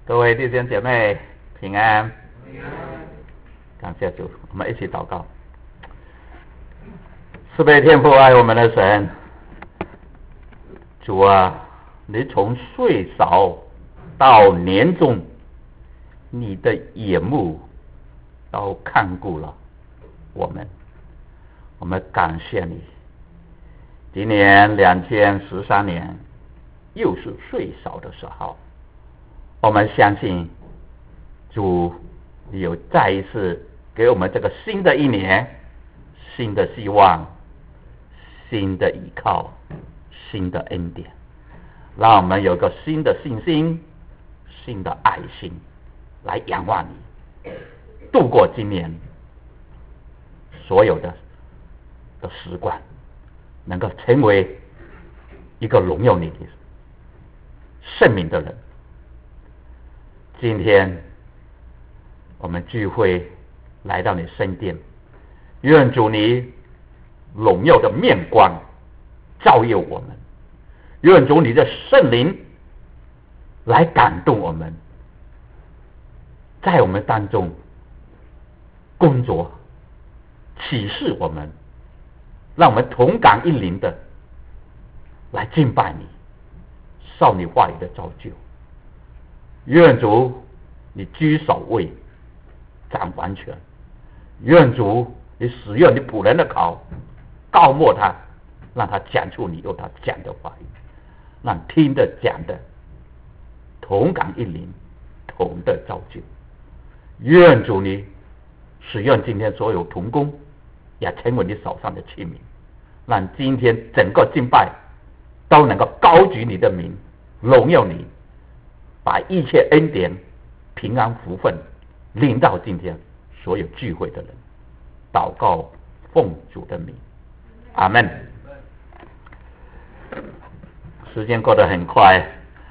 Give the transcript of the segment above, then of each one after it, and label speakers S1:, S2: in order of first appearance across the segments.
S1: 各位弟兄姐妹平安，感谢主，我们一起祷告。慈悲天父爱我们的神，主啊，你从岁少到年终，你的眼目都看顾了我们，我们感谢你。今年2013年又是岁少的时候，我们相信主有再一次给我们这个新的一年，新的希望，新的依靠，新的恩典，让我们有个新的信心，新的爱心来仰望你，度过今年所有的时光，能够成为一个荣耀你的圣名的人。今天我们聚会来到你圣殿，愿主你荣耀的面光照耀我们，愿主你的圣灵来感动我们，在我们当中工作，启示我们，让我们同感一灵的来敬拜你，受你话语的造就。愿主你居首位，掌完全。愿主你使用你仆人的口，告莫他，让他讲出你由他讲的话语，让听的讲的同感一灵，同的造就。愿主你使用今天所有同工，也成为你手上的器皿，让今天整个敬拜都能够高举你的名，荣耀你，把一切恩典、平安、福分领到今天所有聚会的人。祷告奉主的名，阿们。时间过得很快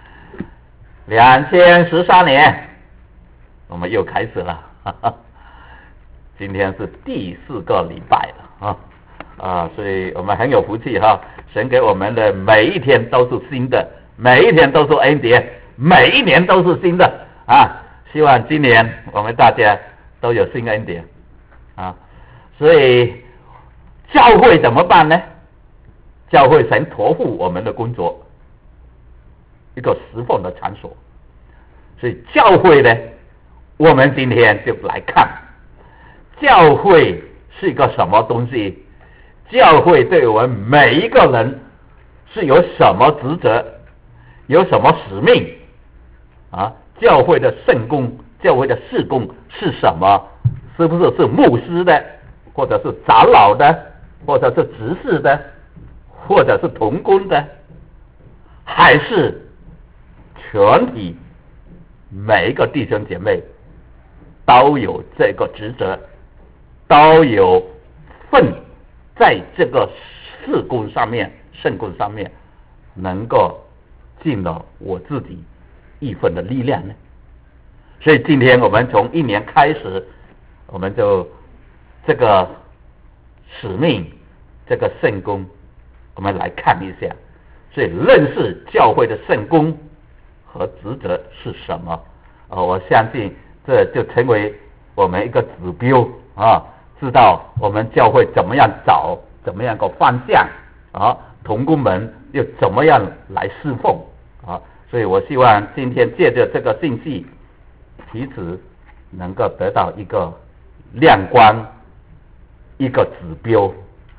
S1: ，2013年我们又开始了，今天是第4个礼拜了所以我们很有福气哈，神给我们的每一天都是新的，每一天都是恩典，每一年都是新的希望今年我们大家都有新恩典所以教会怎么办呢？教会神托付我们的工作，一个侍奉的场所，所以教会呢，我们今天就来看教会是一个什么东西，教会对我们每一个人是有什么职责，有什么使命教会的圣工，教会的事工是什么？是不是牧师的，或者是长老的，或者是执事的，或者是同工的，还是全体每一个弟兄姐妹都有这个职责，都有份在这个事工上面，圣工上面能够尽了我自己一份的力量呢？所以今天我们从一年开始，我们就这个使命，这个圣工，我们来看一下，所以认识教会的圣工和职责是什么我相信这就成为我们一个指标知道我们教会怎么样找，怎么样个方向同工们又怎么样来侍奉所以我希望今天借着这个信息，彼此能够得到一个亮光，一个指标。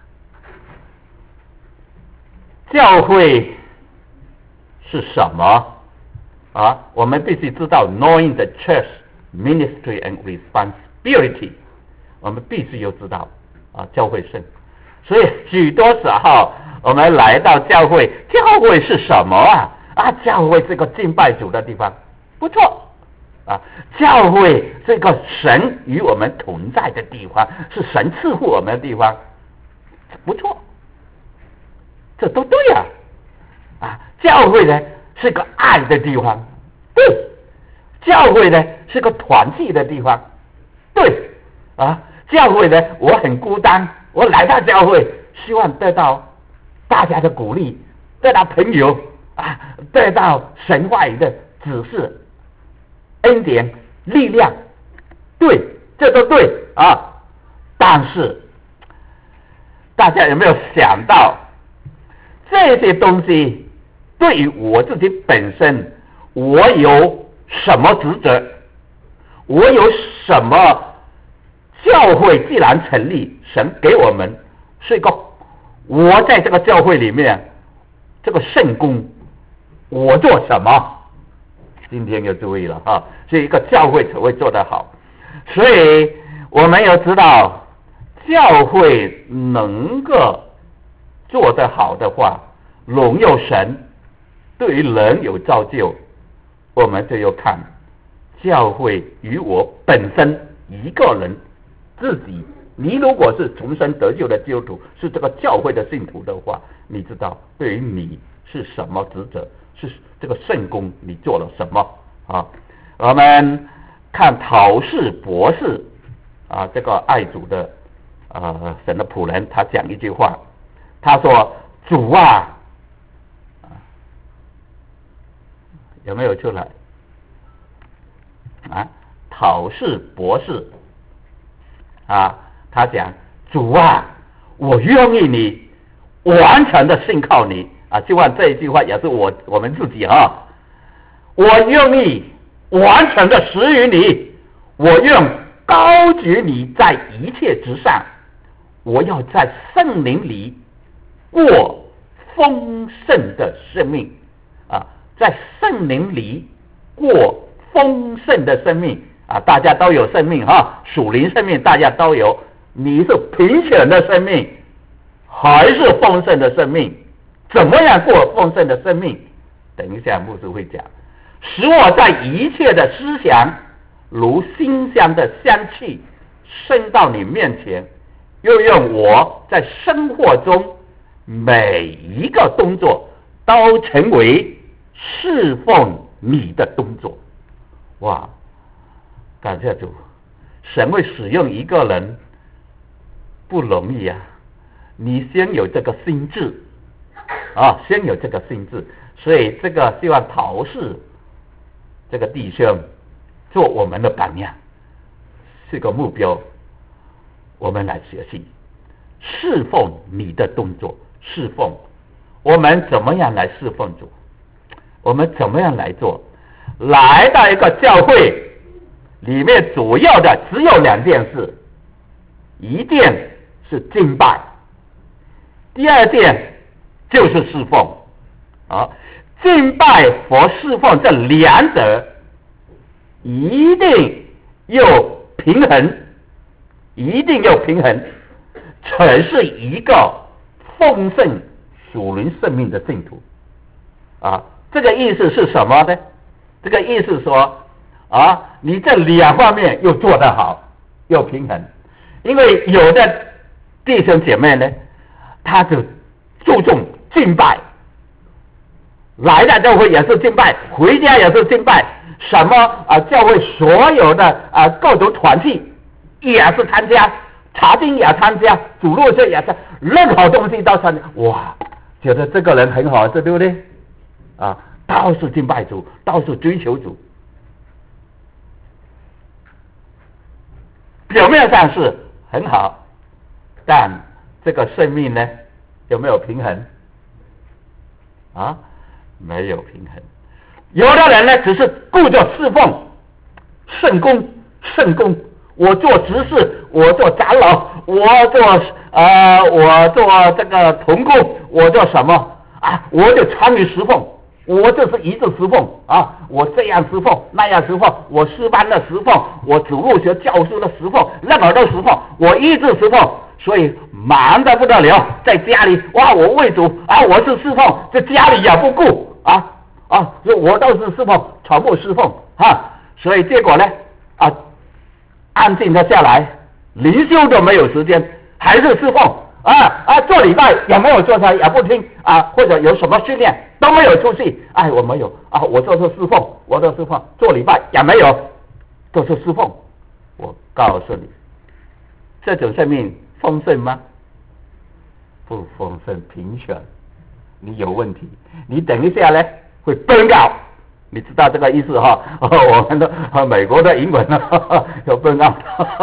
S1: 教会是什么我们必须知道 knowing the church ministry and responsibility， 我们必须要知道教会是。所以许多时候我们来到教会，教会是什么教会是个敬拜主的地方，不错教会是个神与我们同在的地方，是神赐福我们的地方，不错，这都对教会呢是个爱的地方，对，教会呢是个团契的地方，对教会呢我很孤单，我来到教会希望得到大家的鼓励，得到朋友得到神话语的指示恩典、力量，对，这都对啊。但是大家有没有想到，这些东西对于我自己本身，我有什么职责？我有什么？教会既然成立，神给我们是一个，我在这个教会里面，这个圣工，我做什么？今天要注意了哈，是一个教会才会做得好。所以我们要知道，教会能够做得好的话，荣耀神，对于人有造就，我们就要看教会与我本身一个人自己。你如果是重生得救的基督徒，是这个教会的信徒的话，你知道对于你是什么职责，是这个圣工你做了什么啊？我们看陶氏博士啊，这个爱主的神的仆人，他讲一句话，他说：“主啊，有没有出来啊？”陶氏博士啊，他讲：“主啊，我愿意你完全的信靠你啊。”希望这一句话也是我们自己啊，我愿意完全的属于你，我愿高举你在一切之上，我要在圣灵里过丰盛的生命啊，在圣灵里过丰盛的生命啊，大家都有生命哈，属灵生命大家都有，你是贫穷的生命还是丰盛的生命？怎么样过丰盛的生命？等一下牧师会讲。使我在一切的思想如馨香的香气升到你面前，又用我在生活中每一个动作都成为侍奉你的动作。哇，感谢主，神会使用一个人不容易啊！你先有这个心智啊，先有这个心智，所以这个希望陶氏这个弟兄做我们的榜样，是个目标，我们来学习侍奉你的动作。侍奉，我们怎么样来侍奉主？我们怎么样来做？来到一个教会里面，主要的只有两件事，一件是敬拜，第二件就是侍奉啊。敬拜和侍奉这两者一定要平衡，一定要平衡，才是一个丰盛属灵生命的信徒啊。这个意思是什么呢？这个意思说啊，你这两方面又做得好，又平衡。因为有的弟兄姐妹呢，他就注重敬拜，来到教会也是敬拜，回家也是敬拜，什么教会所有的各种团契也是参加，查经也参加，主日学也是，任何东西都参加。哇，觉得这个人很好，对不对？啊，到处敬拜主，到处追求主，表面上是很好，但这个生命呢，有没有平衡？啊？没有平衡。有的人呢，只是顾着侍奉圣工，圣工，我做执事，我做长老，我做这个同工，我做什么啊？我就参与侍奉，我就是一直侍奉啊！我这样侍奉，那样侍奉，我诗班的侍奉，我主日学教书的侍奉，任何都侍奉，我一直侍奉，所以忙得不得了。在家里，哇，我为主啊，我是侍奉，这家里也不顾。我都是侍奉，全部侍奉所以结果呢安静的下来，灵修都没有时间，还是侍奉做礼拜也没有做他也不听或者有什么训练都没有出去，我没有我就是侍奉，我都侍奉，做礼拜也没有，都是侍奉。我告诉你，这种生命丰盛吗？不丰盛，贫穷。你有问题，你等一下呢会崩掉， 你知道这个意思哈？我们的美国的英文呢，有不让，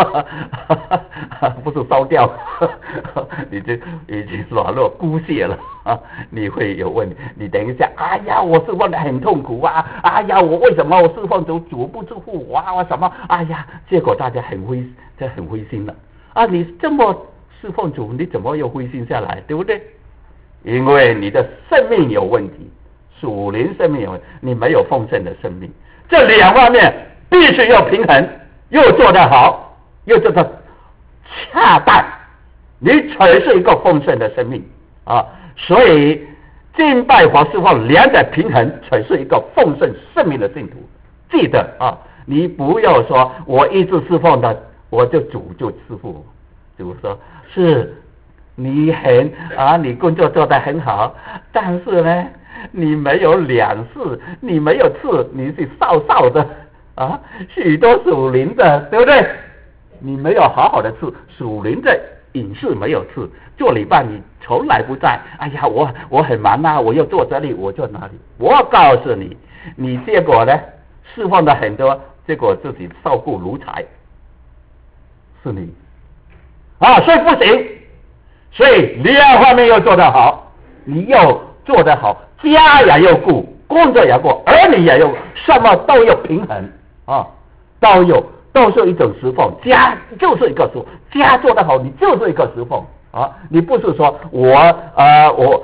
S1: 不是烧掉，已经软弱枯竭了啊！你会有问题，你等一下，哎呀，我侍奉的很痛苦啊！哎呀，我为什么我侍奉主不祝福我啊？我什么？哎呀，结果大家很灰心了啊！你这么侍奉主，你怎么又灰心下来？对不对？因为你的生命有问题。属灵生命有问题，你没有丰盛的生命，这两方面必须要平衡，又做得好，又做得恰当，你才是一个丰盛的生命啊！所以敬拜和侍奉两者平衡，才是一个丰盛生命的信徒。记得啊，你不要说我一直侍奉的，我就主就赐福。主说是你你工作做得很好，但是呢，你没有两次，你没有次，你是少的啊，许多属灵的，对不对？你没有好好的次，属灵的隐士没有次，做礼拜你从来不在。哎呀，我很忙啊，我又做这里，我做哪里？我告诉你，你结果呢，释放的很多，结果自己受雇奴才，是你啊，所以不行。所以两方面要做得好，你要做得好，家也要顾，工作也要顾，儿女也要顾，什么都要平衡啊，都是一种侍奉。家就是一个侍奉，家做得好，你就是一个侍奉啊。你不是说我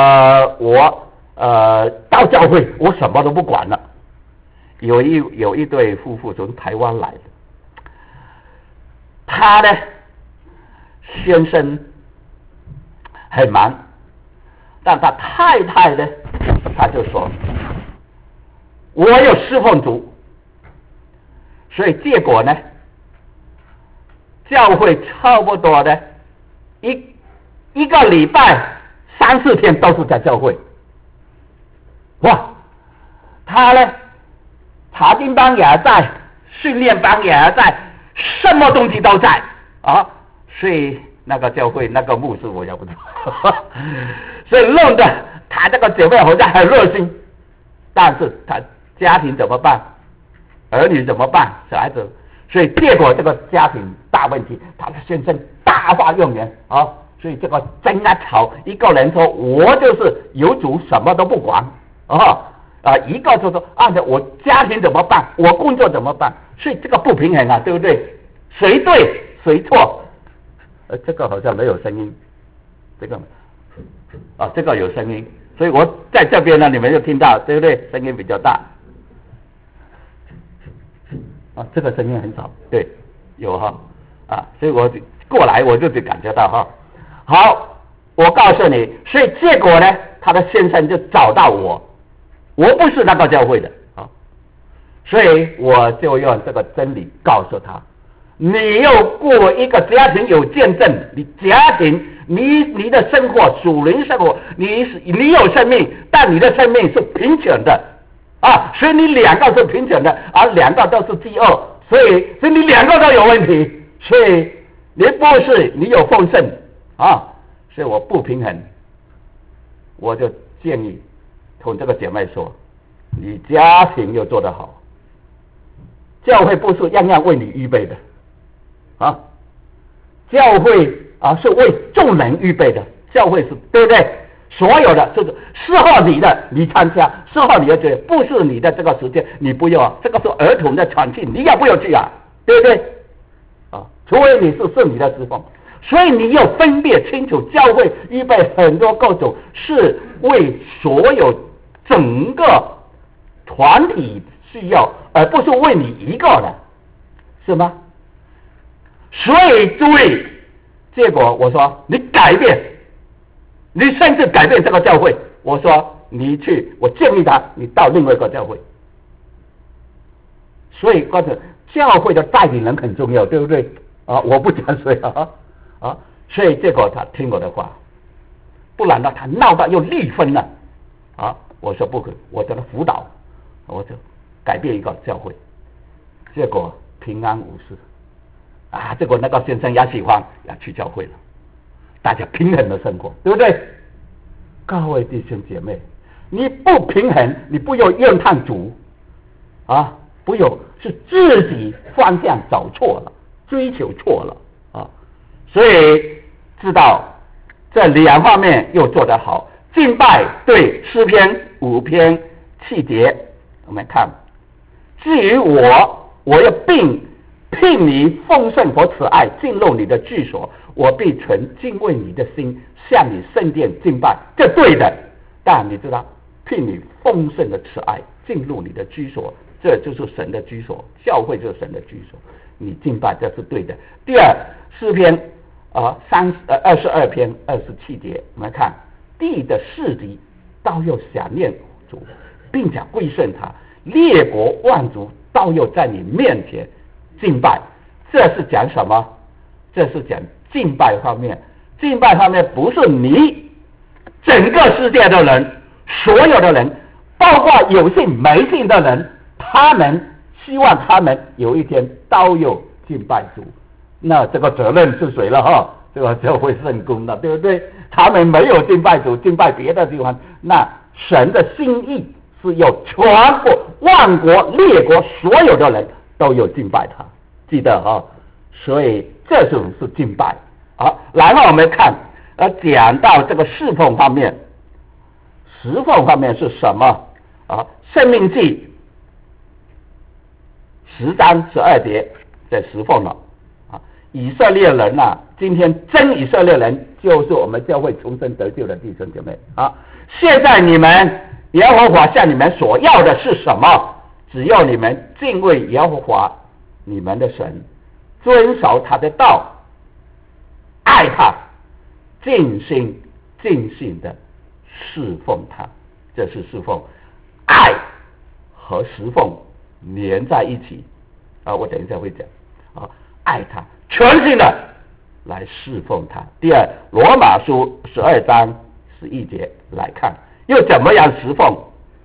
S1: 到教会我什么都不管了。有一对夫妇从台湾来的，他呢先生很忙，但他太太呢，他就说我有侍奉主，所以结果呢，教会差不多的一个礼拜3、4天都是在教会。哇，他呢查经班也在，训练班也在，什么东西都在啊，所以那个教会那个牧师我也不知道，所以弄得他这个姐妹好像很热心，但是他家庭怎么办？儿女怎么办？小孩子，所以结果这个家庭大问题，他的先生大发怨言啊，所以这个争啊吵，一个人说我就是有主什么都不管一个就说我家庭怎么办？我工作怎么办？所以这个不平衡啊，对不对？谁对谁错？这个好像没有声音，这个有声音，所以我在这边呢，你们就听到，对不对？声音比较大。这个声音很少，对，有所以我过来我就感觉到好，我告诉你，所以结果呢，他的先生就找到我不是那个教会的所以我就用这个真理告诉他，你要过一个家庭有见证，你家庭你的生活属灵生活，你有生命，但你的生命是贫穷的所以你两个是贫穷的，而两个都是饥饿，所以你两个都有问题，所以你不是你有丰盛所以我不平衡，我就建议同这个姐妹说，你家庭要做得好，教会不是样样为你预备的教会是为众人预备的，教会是对不对？所有的就是适合你的你参加，适合你的这不是你的这个时间你不要这个是儿童的团契，你要不要去对不对除非你是你的侍奉，所以你要分辨清楚，教会预备很多各种是为所有整个团体需要，而不是为你一个的，是吗？所以注意，结果我说你改变，你甚至改变这个教会，我说你去，我建议他你到另外一个教会。所以刚才教会的带领人很重要，对不对我不讲谁所以结果他听我的话，不然呢他闹到又离婚了我说不可以，我叫他辅导，我就改变一个教会，结果平安无事结果那个先生也喜欢要去教会了，大家平衡的生活，对不对？各位弟兄姐妹，你不平衡，你不要怨叹主不有，是自己方向走错了，追求错了所以知道这两方面又做得好。敬拜对诗篇5篇7节，我们看，至于我要聘你丰盛和慈爱进入你的居所，我必存敬畏你的心向你圣殿敬拜，这对的。但你知道，聘你丰盛的慈爱进入你的居所，这就是神的居所，教会就是神的居所，你敬拜这是对的。第二，诗篇22篇27节，我们看，地的四极都要想念主，并且归顺他，列国万族都要在你面前敬拜。这是讲什么？这是讲敬拜方面。敬拜方面不是你整个世界的人，所有的人，包括有信没信的人，他们希望他们有一天都有敬拜主，那这个责任是谁了这个就会圣功了，对不对？他们没有敬拜主，敬拜别的地方，那神的心意是要全部万国列国所有的人都有敬拜他，记得所以这种是敬拜然后我们看讲到这个侍奉方面，侍奉方面是什么申命记10章12节在侍奉了以色列人今天真以色列人就是我们教会重生得救的弟兄姐妹现在你们耶和华向你们所要的是什么？只要你们敬畏耶和华你们的神，遵守他的道，爱他，尽心尽性的侍奉他，这是侍奉。爱和侍奉连在一起我等一下会讲爱他，全心的来侍奉他。第二，罗马书12章11节来看，又怎么样侍奉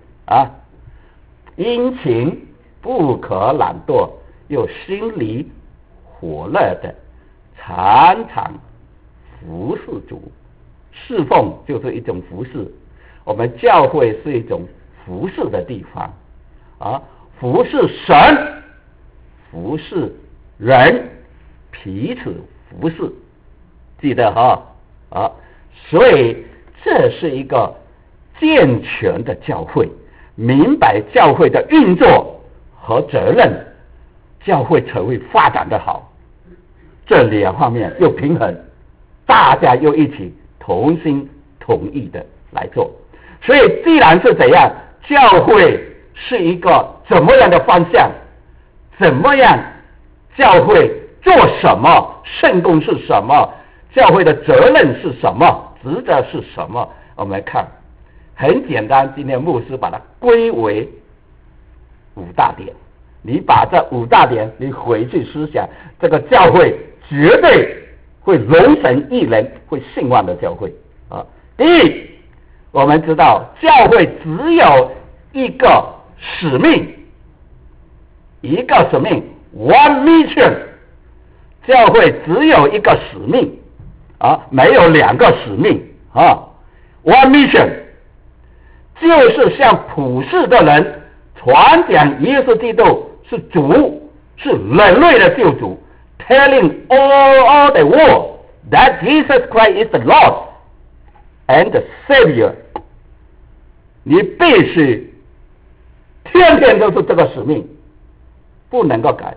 S1: 殷勤不可懒惰，又心里火热的常常服侍主。侍奉就是一种服侍，我们教会是一种服侍的地方服侍神，服侍人，彼此服侍，记得所以这是一个健全的教会，明白教会的运作和责任，教会才会发展的好。这两方面又平衡，大家又一起同心同意的来做。所以既然是这样，教会是一个怎么样的方向，怎么样教会做什么，圣工是什么，教会的责任是什么，职责是什么，我们看很简单，今天牧师把它归为5大点，你把这5大点你回去思想，这个教会绝对会荣神益人，会兴旺的教会第一，我们知道教会只有一个使命，one mission， 教会只有一个使命没有2个使命one mission， 就是向普世的人传讲耶稣基督是主，是人类的救主， telling all the world that Jesus Christ is the Lord and the Savior。 你必须天天都是这个使命，不能够改，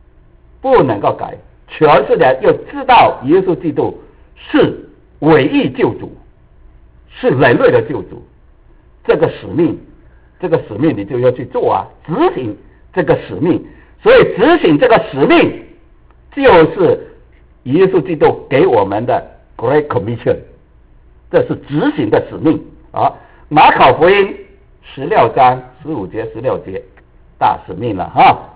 S1: 全世界要知道耶稣基督是唯一救主，是人类的救主，这个使命你就要去做执行这个使命。所以执行这个使命就是耶稣基督给我们的 Great Commission， 这是执行的使命马可福音16章15节16节，大使命了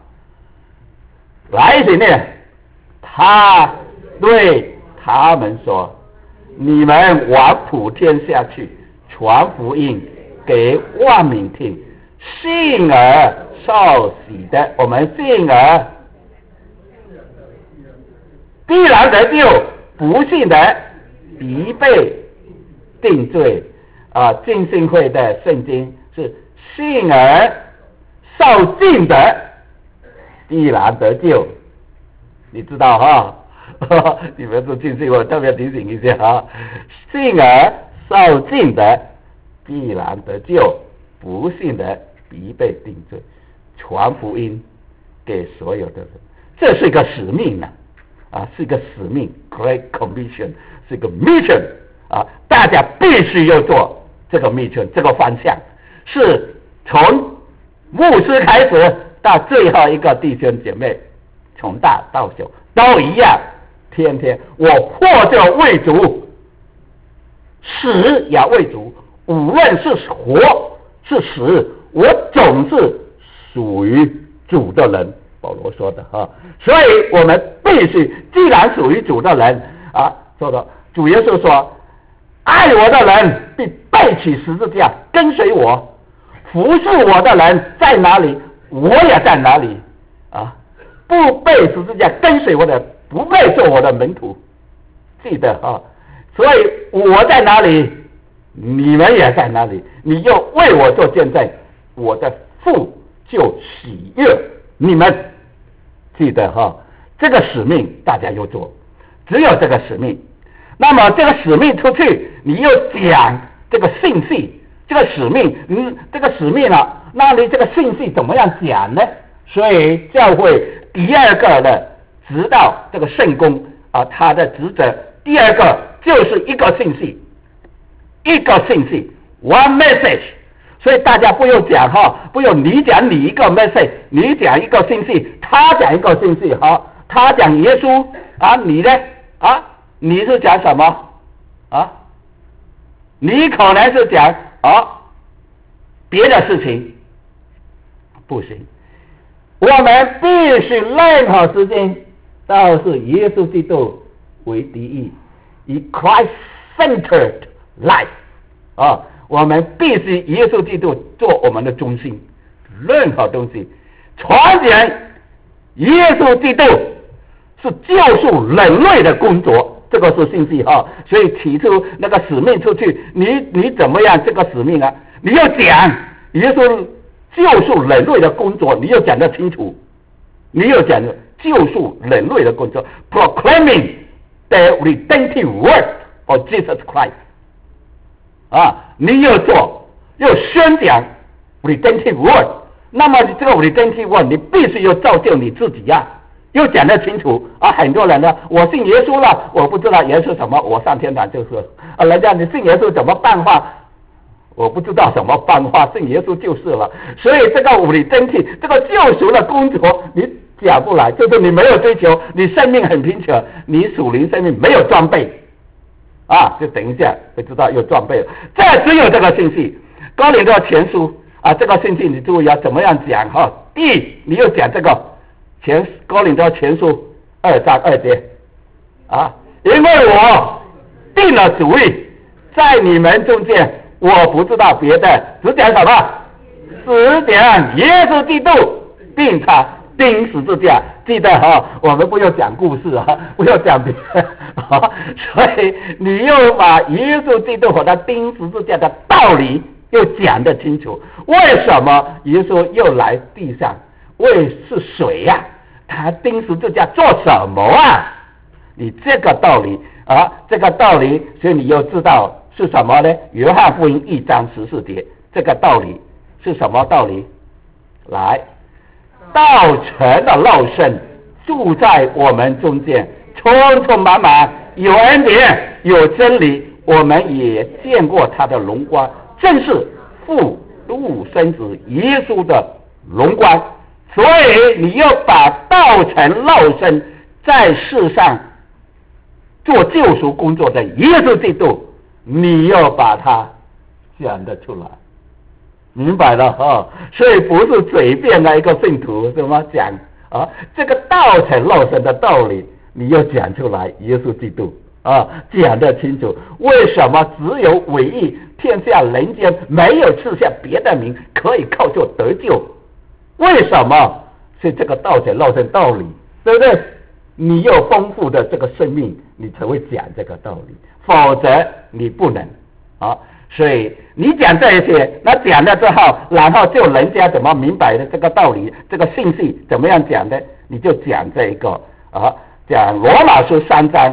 S1: 来一起念，他对他们说，你们往普天下去，传福音给万民听，信而受洗的，我们信而必然得救，不信的必被定罪浸信会的圣经是信而受尽的必然得救。你知道哈？你们是进去，我特别提醒一下哈，信而受尽的必然得救，不信的必被定罪。传福音给所有的人，这是一个使命啊，是一个使命 ，Great Commission， 是一个 mission 啊，大家必须要做这个 mission， 这个方向是从牧师开始到最后一个弟兄姐妹，从大到小都一样，天天我活着为主，死也为主，无论是活是死，我总是属于主的人。保罗说的哈，所以我们必须，既然属于主的人啊，说的主耶稣说，爱我的人必背起十字架跟随我，服侍我的人在哪里，我也在哪里啊！不背十字架跟随我的，不配做我的门徒。记得哈，所以我在哪里，你们也在哪里。你要为我做见证，我的父就喜悦你们。记得哈，这个使命大家要做，只有这个使命。那么这个使命出去，你又讲这个信息，这个使命，这个使命啊，那你这个信息怎么样讲呢？所以教会第二个的指导这个圣工啊，他的职责，第二个就是一个信息，一个信息 ，one message。所以大家不用讲哈，不用你讲你一个 message， 你讲一个信息，他讲一个信息哈，他讲耶稣啊，你呢啊，你是讲什么啊？你可能是讲啊别的事情，不行。我们必须任何时间都是耶稣基督为第一，以 Christ-centered life 啊。我们必须耶稣基督做我们的中心，任何东西传讲耶稣基督是救赎人类的工作，这个是信息哈。所以提出那个使命出去，你怎么样这个使命啊？你要讲耶稣救赎人类的工作，你要讲得清楚，你要讲救赎人类的工作 ，proclaiming the redemptive work of Jesus Christ。啊，你要做，要宣讲 redemptive word， 那么这个 redemptive word 你必须要造就你自己呀，要讲得清楚啊。很多人呢，我信耶稣了，我不知道耶稣什么，我上天堂就是啊。人家你信耶稣怎么办法？我不知道怎么办法，信耶稣就是了。所以这个 redemptive 这个救赎的工作，你讲不来，就是你没有追求，你生命很贫穷，你属灵生命没有装备。啊，就等一下会知道有装备了。这只有这个信息，哥林多前书啊，这个信息你注意要怎么样讲哈？你又讲这个哥林多前书2章2节啊，因为我定了主意，在你们中间，我不知道别的，只讲什么？只讲耶稣基督，并他钉十字架。记得哈，我们不要讲故事啊，不要讲别的啊，所以你又把耶稣基督和他钉十字架的道理又讲得清楚。为什么耶稣又来地上？是谁呀？他钉十字架做什么啊？你这个道理啊，这个道理，所以你又知道是什么呢？约翰福音1章14节，这个道理是什么道理？来。道成的肉身住在我们中间，充充满满，有恩典有真理，我们也见过他的荣光，正是父独生子耶稣的荣光。所以你要把道成肉身在世上做救赎工作的耶稣基督，你要把它讲得出来，明白了哈？所以不是随便的一个信徒怎么讲啊？这个道成肉身的道理，你要讲出来。耶稣基督啊，讲得清楚。为什么只有唯一天下人间没有赐下别的名可以靠就得救？为什么？是这个道成肉身道理，对不对？你有丰富的这个生命，你才会讲这个道理，否则你不能啊。 所以你讲这一些，那讲了之后，然后就人家怎么明白的这个道理，这个信息怎么样讲的，你就讲这一个啊，讲罗马书3章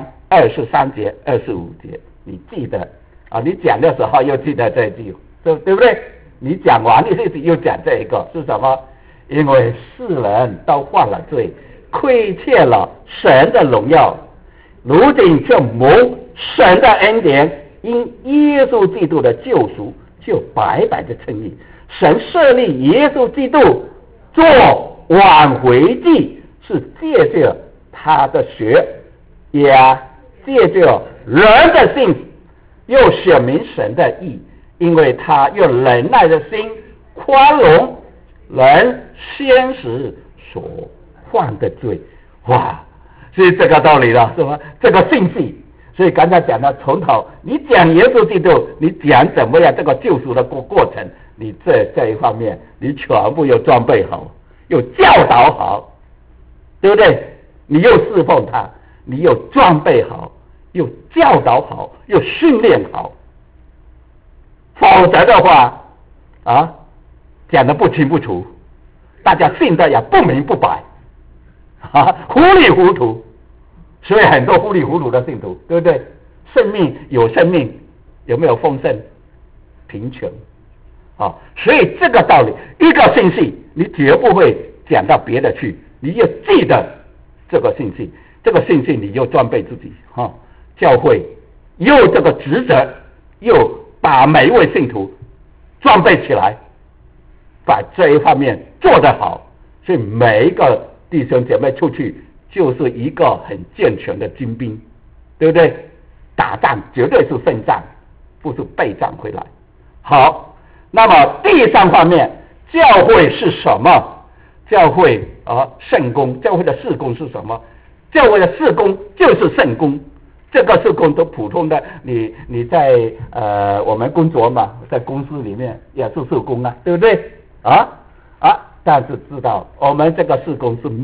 S1: 23节、25节，你记得啊？你讲的时候又记得这一句，对不对？你讲完你又讲这一个是什么？因为世人都犯了罪，亏欠了神的荣耀，如今就蒙神的恩典。因耶稣基督的救赎，就白白的称义。神设立耶稣基督做挽回祭，是借着他的血，也借着人的信，又显明神的义，因为他用忍耐的心宽容人先时所犯的罪。哇，是这个道理了，是吧？这个信息。所以刚才讲的从头，你讲耶稣基督，你讲怎么样这个救赎的过程，你这一方面，你全部又装备好，又教导好，对不对？你又侍奉他，你又装备好，又教导好，又训练好，否则的话啊，讲的不清不楚，大家信的也不明不白，糊里糊涂。所以很多糊里糊涂的信徒，对不对？生命有生命，有没有丰盛、贫穷？所以这个道理，一个信息，你绝不会讲到别的去，你要记得这个信息，这个信息你就装备自己。教会有这个职责，又把每一位信徒装备起来，把这一方面做得好，所以每一个弟兄姐妹出去。就是一个很健全的军兵，对不对？打仗绝对是胜仗，不是败仗回来。好，那么第3方面，教会是什么？教会圣工，教会的事工是什么？教会的事工就是圣工，这个事工都普通的，你在我们工作嘛，在公司里面也是事工啊，对不对？但是知道我们这个事工是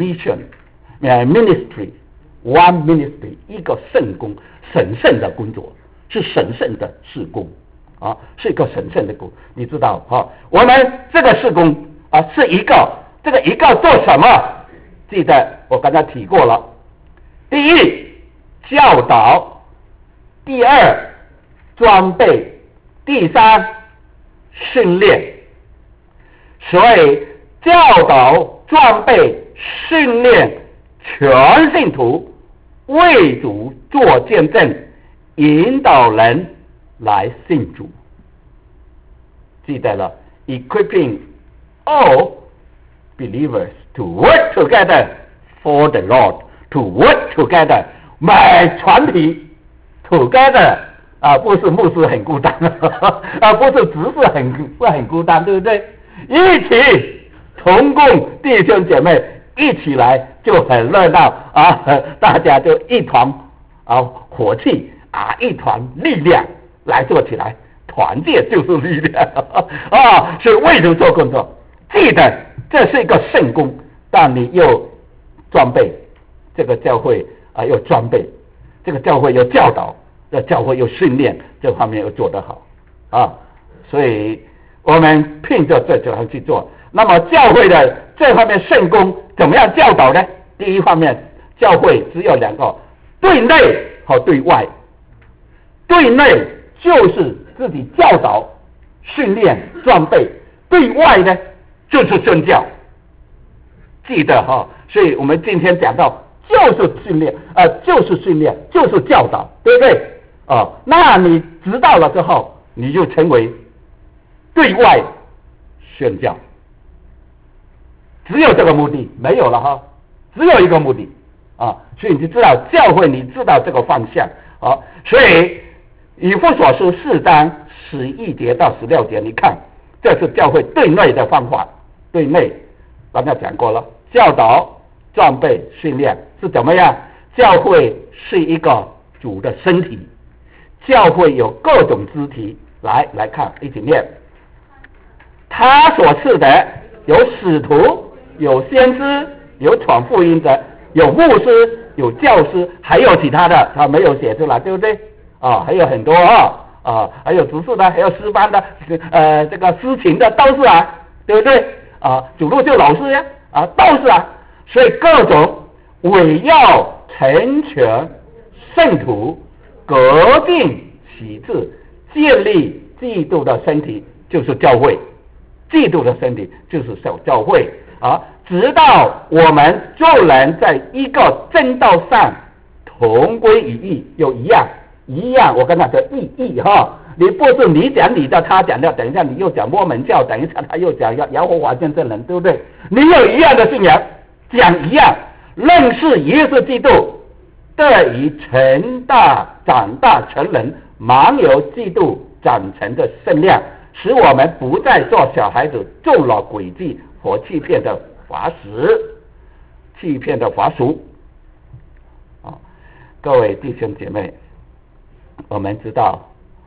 S1: mission。ministry one ministry 一个圣工，神圣的工作，是神圣的事工是一个神圣的工。你知道我们这个事工是一个，这个一个做什么？记得我刚才提过了，第一教导，第2装备，第3训练。所以教导、装备、训练全信徒，为主做见证，引导人来信主。记得了 ，equipping all believers to work together for the Lord, to work together， 每团体 together 不是牧师很孤单不是执事很孤单，对不对？一起同工弟兄姐妹一起来就很热闹大家就一团火气一团力量来做起来，团结就是力量所以为主做工作，记得这是一个圣工，但你又装备这个教会又装备这个教会又教导，这教会又训练，这方面又做得好所以我们拼着这条去做。那么教会的这方面圣工怎么样教导呢？第一方面，教会只有2个，对内和对外。对内就是自己教导、训练、装备；对外呢，就是宣教。记得所以我们今天讲到，就是训练，就是教导，对不对？那你知道了之后，你就成为对外宣教。只有这个目的，没有了只有一个目的所以你就知道教会，你知道这个方向所以以弗所书4章11节到16节，你看这是教会对内的方法。对内刚才讲过了，教导、装备、训练是怎么样？教会是一个主的身体，教会有各种肢体，来看一起念。他所赐的有使徒，有先知，有传福音的，有牧师，有教师，还有其他的他没有写出来，对不对还有很多啊，还有执事的，还有诗班的，这个诗情的都是啊，对不对？啊，主路就老师呀，啊，都是啊，所以各种围要成全圣徒，革尽喜志，建立基督的身体，就是教会。基督的身体就是教会啊，直到我们众人在一个正道上同归于一，又一样。我跟他说义哈，你不是你讲你的，他讲的，等一下你又讲摩门教，等一下他又讲耶和华见证人，对不对？你有一样的信仰，讲一样，认识耶稣基督，得以长大成人，满有基督长成的圣量，使我们不再做小孩子，中了诡计和欺骗的法术。各位弟兄姐妹，我们知道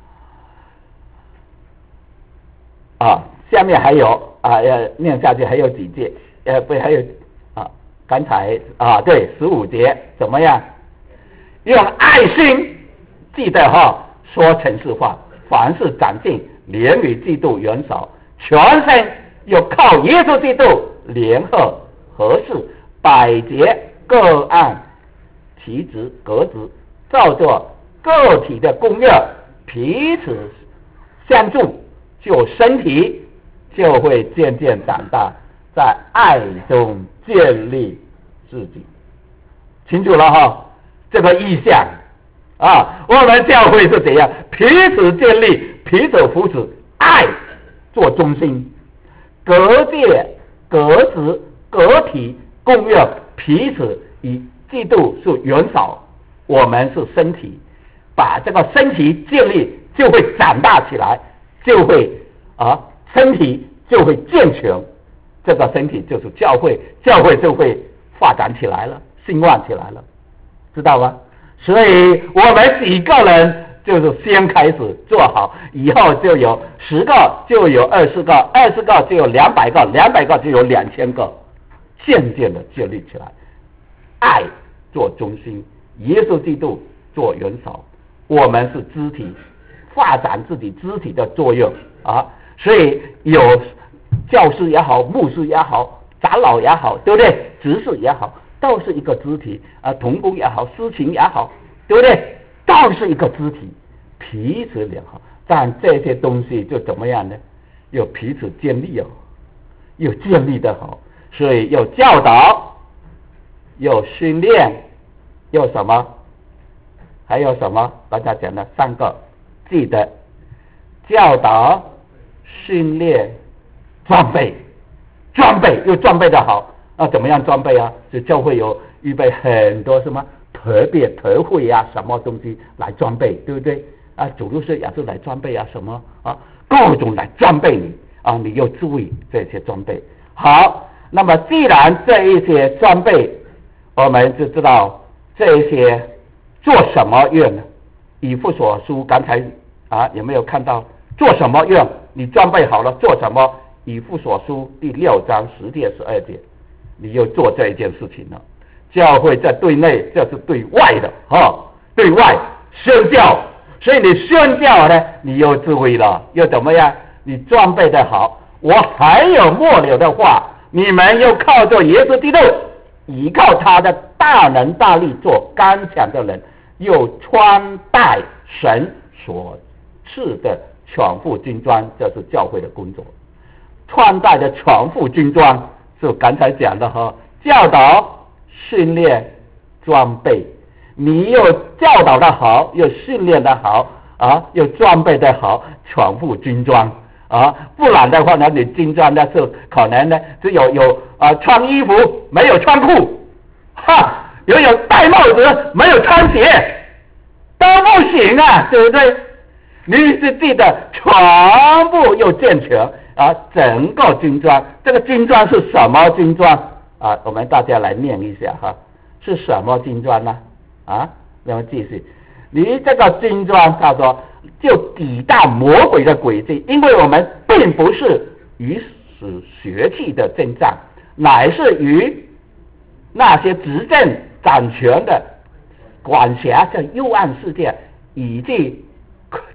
S1: 啊，下面还有啊，要念下去还有几节，不还有啊，刚才啊，对，15节怎么样？用爱心，记得哈，说诚实话，凡事长进，连与基督元首，全身又靠耶稣基督联合适，百节各按其职格子，照着个体的功用彼此相助，就身体就会渐渐长大，在爱中建立自己。清楚了哈，这个意象啊，我们教会是怎样彼此建立，彼此扶持，爱做中心，各界各职个体功用彼此以基督是元首，我们是身体，把这个身体建立，就会长大起来，就会身体就会健全，这个身体就是教会，教会就会发展起来了，兴旺起来了，知道吗？所以我们几个人就是先开始做好，以后就有10个，就有20个，20个就有200个，200个就有2000个，渐渐的建立起来，爱做中心，耶稣基督做元首，我们是肢体，发展自己肢体的作用啊。所以有教师也好，牧师也好，长老也好，对不对？执事也好，都是一个肢体啊，同工也好，司琴也好，对不对？都是一个肢体，彼此良好。但这些东西就怎么样呢？有彼此建立哦，有建立的好，所以有教导，有训练，有什么？还有什么？刚才讲的3个，记得教导、训练、装备又装备的好啊？怎么样装备啊？就教会有预备很多什么特惠啊，什么东西来装备，对不对？啊，主路是也是来装备啊，什么啊，各种来装备你啊，你要注意这些装备。好，那么既然这一些装备，我们就知道这一些做什么用呢？以弗所书刚才有没有看到做什么用？你装备好了做什么？以弗所书第6章10节12节，你又做这一件事情了。教会在对内，这是对外的对外宣教，所以你宣教呢，你又智慧了，又怎么样？你装备的好。我还有末了的话，你们又靠着耶稣基督，依靠他的大能大力做刚强的人，又穿戴神所赐的全副军装，这是教会的工作。穿戴的全副军装是刚才讲的教导、训练、装备。你又教导的好，又训练的好又装备的好，全副军装不然的话呢，你军装的是可能呢只有穿衣服没有穿裤，有戴帽子没有穿鞋，都不行啊，对不对？你是记得全部又健全整个军装。这个军装是什么军装我们大家来念一下是什么军装呢？那么继续，你这个军装他说就抵挡魔鬼的诡计，因为我们并不是与血气的征战，乃是与那些执政掌权的管辖这幽暗世界以及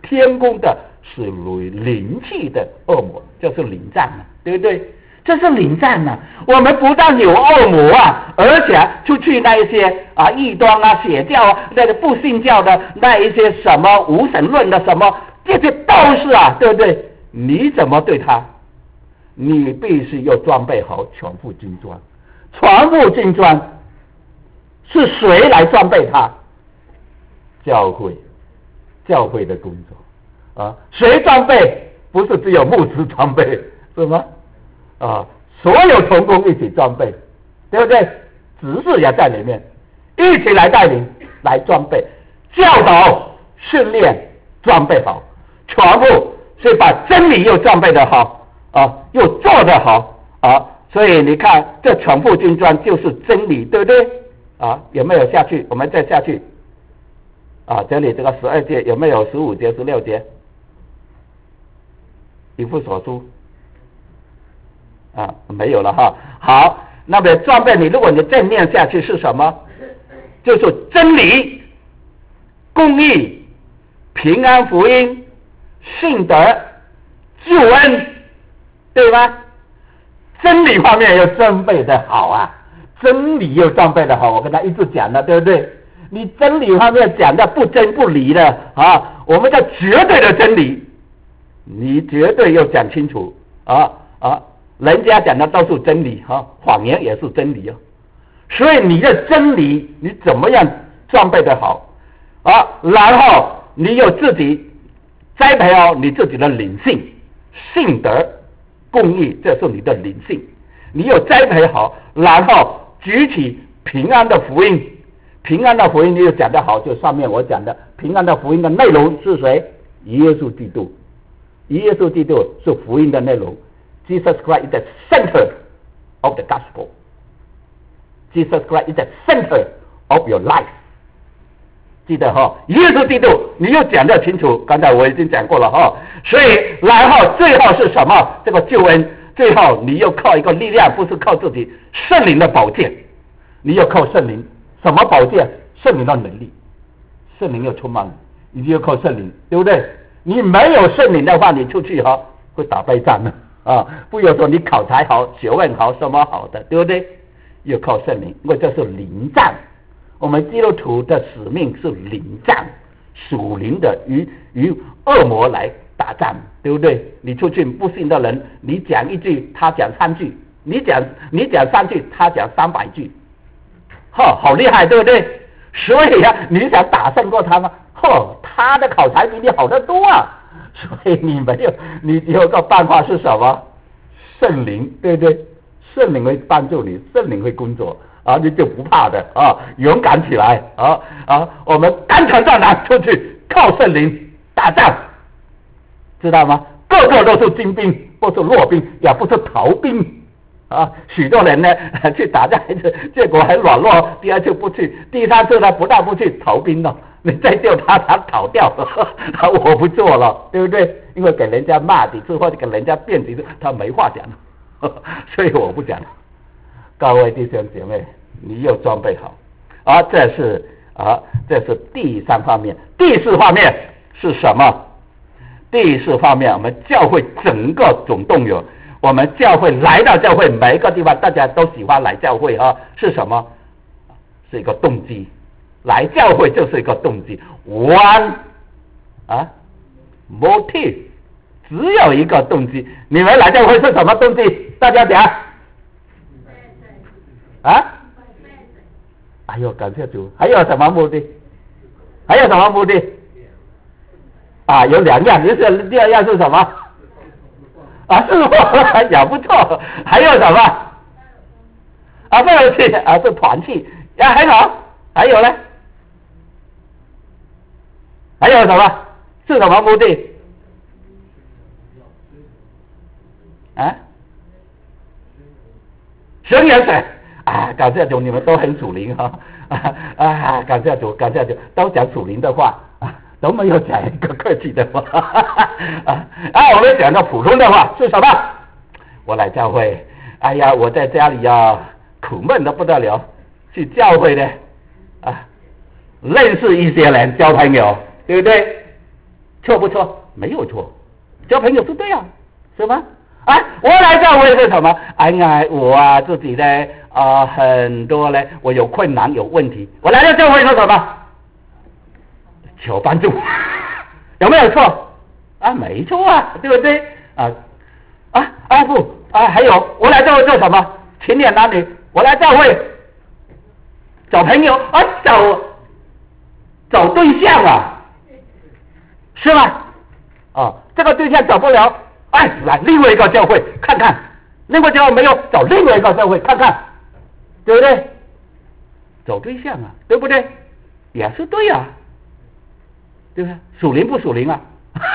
S1: 天宫的是灵气的恶魔，就是灵战了，对不对？这是灵战啊！我们不但有恶魔啊，而且出去那一些异端啊、邪教啊、那个不信教的那一些什么无神论的什么，这些都是啊，对不对？你怎么对他？你必须要装备好全副军装。全副军装是谁来装备他？教会，教会的工作啊，谁装备？不是只有牧师装备，是吗？所有同工一起装备，对不对？执事也在里面，一起来带领、来装备、教导、训练、装备好，全部所以把真理又装备的好又做得好所以你看，这全副军装就是真理，对不对？有没有下去？我们再下去这里这个12节有没有15节、16节？以弗所书没有了哈。好，那么装备你，如果你再念下去是什么？就是真理、公义、平安福音、信德、救恩，对吗？真理方面要装备的好啊，真理又装备的好，我跟他一直讲了，对不对？你真理方面讲的不真不离的我们叫绝对的真理，你绝对要讲清楚人家讲的都是真理谎言也是真理所以你的真理你怎么样装备的好然后你有自己栽培你自己的灵性、信德、公义，这是你的灵性，你有栽培好，然后举起平安的福音。平安的福音你有讲得好，就上面我讲的平安的福音的内容是谁？耶稣基督，耶稣基督是福音的内容。Jesus Christ is the center of the gospel. Jesus Christ is the center of your life. 记得耶稣基督，你又讲得清楚，刚才我已经讲过了所以然后最后是什么？这个救恩，最后你又靠一个力量，不是靠自己，圣灵的宝剑，你又靠圣灵，什么宝剑？圣灵的能力，圣灵又充满你，你就靠圣灵，对不对？你没有圣灵的话，你出去会打败仗的不要说你口才好、学问好、什么好的，对不对？又靠圣灵，因为这是灵战。我们基督徒的使命是灵战，属灵的与恶魔来打仗，对不对？你出去不信的人，你讲一句，他讲3句；你讲3句，他讲300句，好厉害，对不对？所以你想打胜过他吗？他的口才比你好得多所以你有个办法是什么？圣灵，对不对？圣灵会帮助你，圣灵会工作你就不怕的勇敢起来我们单枪上南出去，靠圣灵打仗，知道吗？个个都是精兵，不是弱兵，也不是逃兵许多人呢去打仗，结果还软弱，第二次不去，第3次呢不但不去，逃兵了。你再叫他逃掉了我不做了，对不对？因为给人家骂几次或者给人家辩几次，他没话讲所以我不讲了。各位弟兄姐妹，你又装备好这是第3方面。第4方面是什么？第4方面，我们教会整个总动员，我们教会来到教会每一个地方，大家都喜欢来教会是什么？是一个动机。来教会就是一个动机 ，one motive， 只有一个动机。你们来教会是什么动机？大家讲哎呦，感谢主！还有什么目的？还有什么目的？有2样，就是第2样是什么？是也不错。还有什么？是团契还好。还有呢？还有什么？是什么目的？宣言水感谢主，你们都很属灵感谢主，感谢主，都讲属灵的话都没有讲一个客气的话我们讲个普通的话是什么？我来教会，我在家里苦闷的不得了，去教会呢认识一些人，交朋友，对不对？ 错不错？没有错，交朋友是对啊，是吗？我来教会是什么？哎呀，我自己呢很多呢，我有困难有问题，我来到教会是什么？求帮助，有没有错？没错啊，对不对？还有我来教会做什么？情恋男女，我来教会找朋友找对象啊，是吗？这个对象找不了，来另外一个教会看看，另外教会没有，找另外一个教会看看，对不对？找对象啊，对不对？也是对啊，对不对？属灵不属灵啊？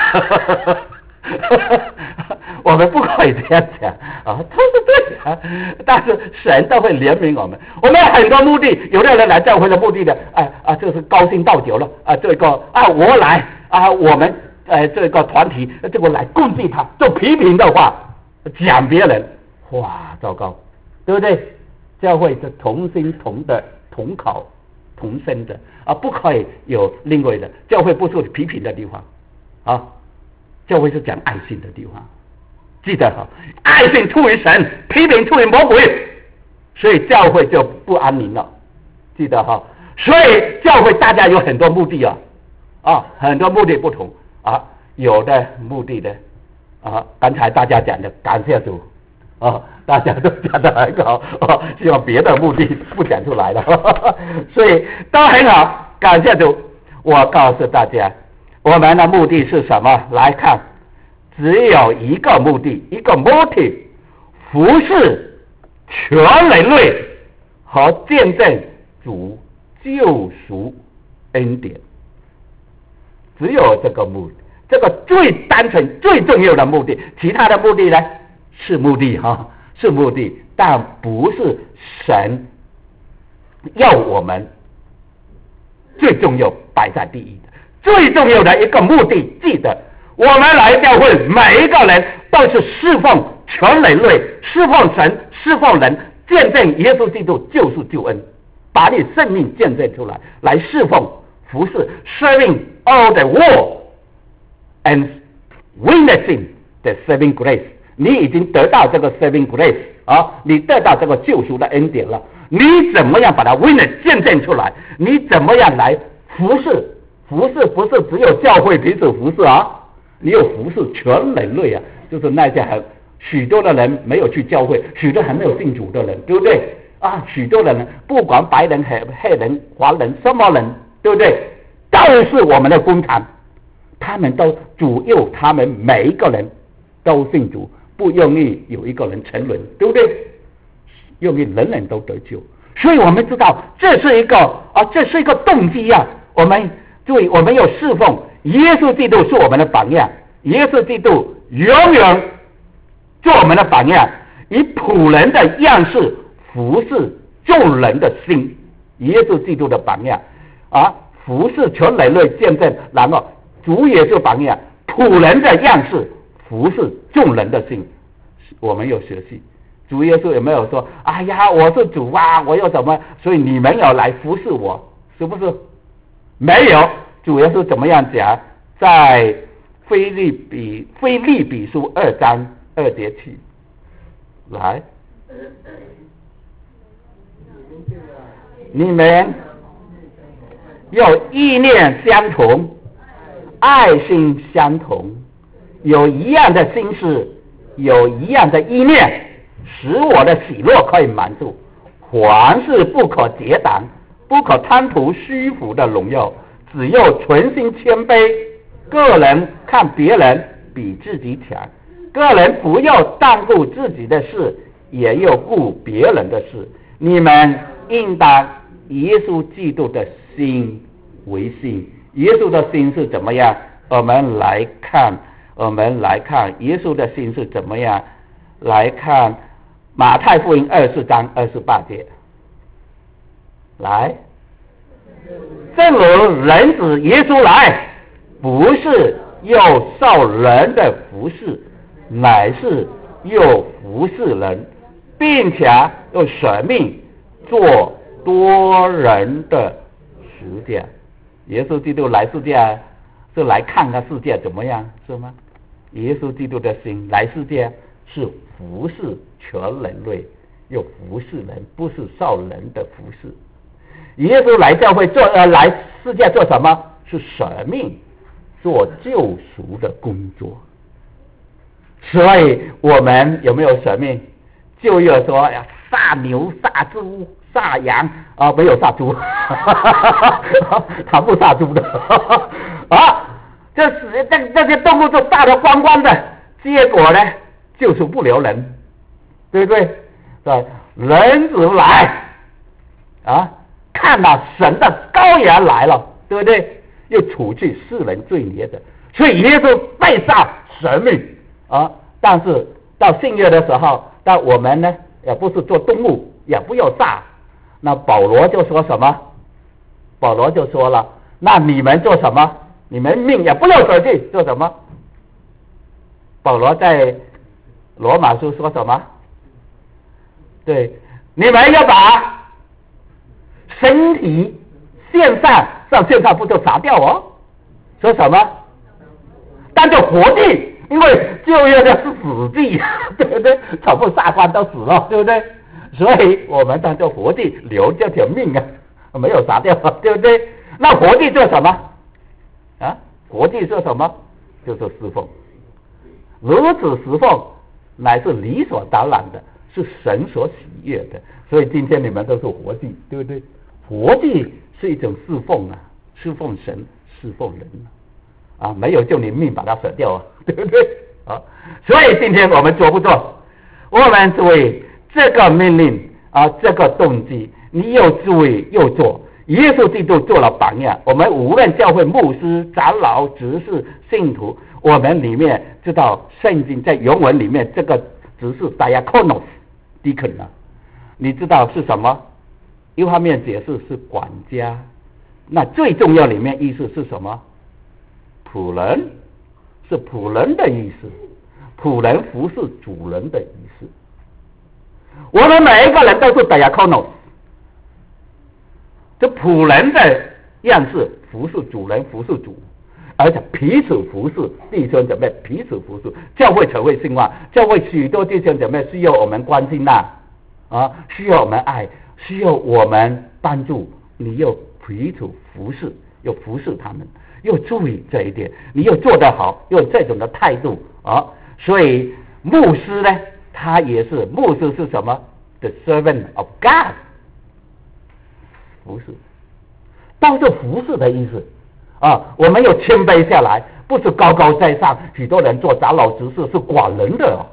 S1: 我们不可以这样讲都是对的，但是神都会怜悯我们。我们有很多目的，有的人来教会的目的的，就是高兴倒酒了这个我来我们这个团体这个来攻击他，做批评的话，讲别人，哇，糟糕，对不对？教会是同心同德同考同生的不可以有另外的。教会不是批评的地方教会是讲爱心的地方，记得爱心出于神，批评出于魔鬼，所以教会就不安宁了，记得所以教会大家有很多目的很多目的不同有的目的的刚才大家讲的感谢主大家都讲得很好希望别的目的不讲出来了所以都很好，感谢主。我告诉大家，我们的目的是什么？来看，只有一个目的，一个 motive， 服侍全人类和见证主救赎恩典，只有这个目的，这个最单纯最重要的目的。其他的目的呢是目的是目的，但不是神要我们最重要摆在第一的。最重要的一个目的，记得我们来教会每一个人都是侍奉全人类，侍奉神，侍奉人，见证耶稣基督救赎救恩，把你生命见证出来，来侍奉服侍 serving all the world and witnessing the saving grace。 你已经得到这个 saving grace 你得到这个救赎的恩典了，你怎么样把它 witness 见证出来？你怎么样来服侍？服侍不是只有教会彼此服侍你有服侍全人类就是那些许多的人没有去教会，许多还没有信主的人，对不对许多的人不管白人黑人华人什么人，对不对？都是我们的工厂，他们都主佑他们每一个人都信主，不容易有一个人沉沦，对不对？容易人人都得救。所以我们知道这是一个动机我们注意，我们有侍奉耶稣基督是我们的榜样，耶稣基督永远做我们的榜样，以仆人的样式服侍众人的心，耶稣基督的榜样服侍全人类见证，然后主也是榜样，仆人的样式服侍众人的心。我们有学习，主耶稣有没有说哎呀我是主我又怎么，所以你们要来服侍我，是不是？没有。主耶稣怎么样讲？在腓立比书2章2节起来，你们有意念相同，爱心相同，有一样的心思，有一样的意念，使我的喜乐可以满足。凡事不可结党，不可贪图虚浮的荣耀，只有存心谦卑，个人看别人比自己强，个人不要单顾自己的事，也要顾别人的事。你们应当耶稣基督的心为心。耶稣的心是怎么样？我们来看耶稣的心是怎么样。来看马太福音24章28节，来，正如人子耶稣来，不是要受人的服侍，乃是要服侍人，并且要舍命做多人的赎价。耶稣基督来世界是来看看世界怎么样，是吗？耶稣基督的心来世界是服侍全人类，又服侍人，不是受人的服侍。耶稣来教会来世界做什么？是舍命，做救赎的工作。所以我们有没有舍命？就有说呀，杀牛、杀猪、杀羊啊，没有杀猪，他不杀猪的啊。这些动物都杀得光光的，结果呢，就是不留人，对不对？对，人子来啊，看到神的羔羊来了，对不对？又除去世人罪孽的，所以耶稣被杀舍命啊。但是到新约的时候，但我们呢，也不是做动物，也不要杀。那保罗就说什么？保罗就说了，那你们做什么？你们命也不要舍弃，做什么？保罗在罗马书说什么？对，你们要把身体献上献上不就杀掉哦？说什么？当作活祭，因为旧约的是死祭，对不对？全部杀光都死了，对不对？所以我们当作活祭留这条命啊，没有杀掉，对不对？那活祭做什么？啊，活祭做什么？就是侍奉。如此侍奉乃是理所当然的，是神所喜悦的。所以今天你们都是活祭，对不对？活祭是一种侍奉啊，侍奉神，侍奉人啊，没有就你命把它舍掉啊，对不对？啊，所以今天我们做不做？我们注意这个命令啊，这个动机，你又注意又做。耶稣基督做了榜样，我们无论教会牧师、长老、执事、信徒，我们里面知道圣经在原文里面这个只是 diakonos deacon 啊，你知道是什么？一方面解释是管家，那最重要里面意思是什么？仆人，是仆人的意思，仆人服侍主人的意思。我们每一个人都是 diakonos。这仆人的样式服侍主人，服侍主，而且彼此服侍，弟兄姐妹彼此服侍，教会才会兴旺。教会许多弟兄姐妹需要我们关心需要我们爱，需要我们帮助，你又彼此服侍，又服侍他们，又注意这一点，你又做得好，又有这种的态度啊。所以牧师呢，他也是，牧师是什么 ？The servant of God。服侍，都是服侍的意思啊！我们要谦卑下来，不是高高在上。许多人做长老执事是管人的，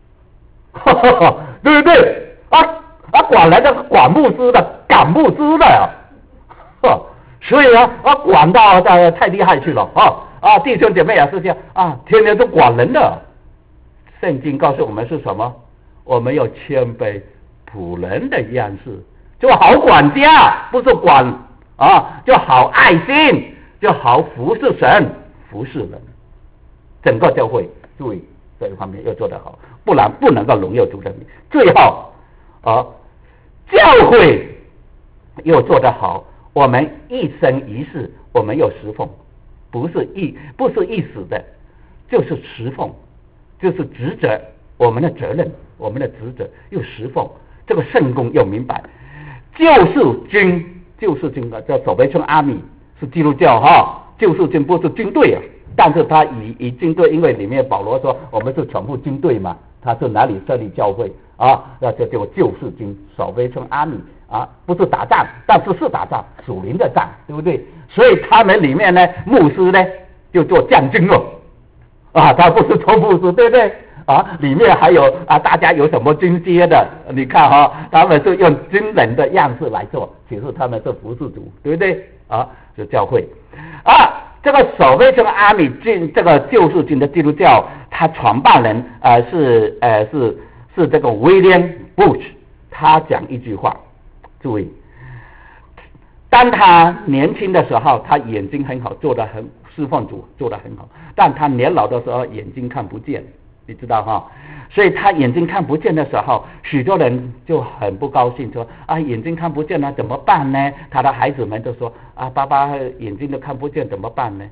S1: 对不对？管人的，管牧师的，赶牧师的所以管到太厉害去了弟兄姐妹也是这样天天都管人的。圣经告诉我们是什么？我们要谦卑，仆人的样式。就好管家，不是管就好爱心，就好服侍神，服侍人。整个教会注意这一方面要做得好，不然不能够荣耀主的名。最后教会要做得好，我们一生一世我们要侍奉，不是一时的，就是侍奉，就是职责，我们的责任，我们的职责要侍奉。这个圣公要明白。救世军叫Salvation Army，是基督教救世军不是军队但是他以军队，因为里面保罗说我们是全部军队嘛，他是哪里设立教会那就叫救世军Salvation Army不是打仗，但是打仗，属灵的仗，对不对？所以他们里面呢，牧师呢就做将军他不是做牧师，对不对？里面还有大家有什么军阶的？你看他们是用军人的样式来做，其实他们是服侍主，对不对？就教会这个Salvation Army这个救世军的基督教，他创办人是这个 William Bush， 他讲一句话，注意，当他年轻的时候，他眼睛很好，做得很侍奉主，做得很好，但他年老的时候眼睛看不见。你知道所以他眼睛看不见的时候，许多人就很不高兴，说眼睛看不见了怎么办呢？他的孩子们就说爸爸眼睛都看不见怎么办呢？